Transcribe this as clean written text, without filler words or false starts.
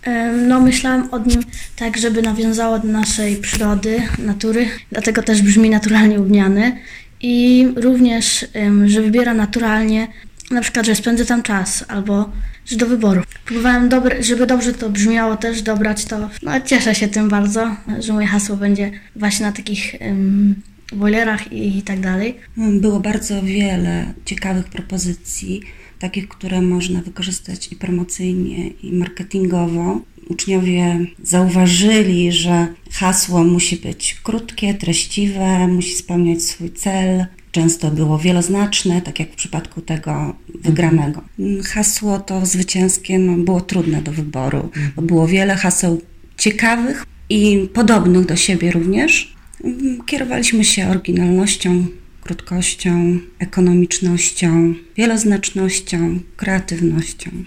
No, myślałam o nim tak, żeby nawiązało do naszej przyrody, natury, dlatego też brzmi naturalnie ugniany. I również, że wybiera naturalnie, na przykład, że spędzę tam czas, albo że do wyboru. Próbowałem, żeby dobrze to brzmiało, też dobrać to. No, cieszę się tym bardzo, że moje hasło będzie właśnie na takich boilerach i tak dalej. Było bardzo wiele ciekawych propozycji, takich, które można wykorzystać i promocyjnie, i marketingowo. Uczniowie zauważyli, że hasło musi być krótkie, treściwe, musi spełniać swój cel. Często było wieloznaczne, tak jak w przypadku tego wygranego. Hasło to zwycięskie było trudne do wyboru, bo było wiele haseł ciekawych i podobnych do siebie również. Kierowaliśmy się oryginalnością, krótkością, ekonomicznością, wieloznacznością, kreatywnością.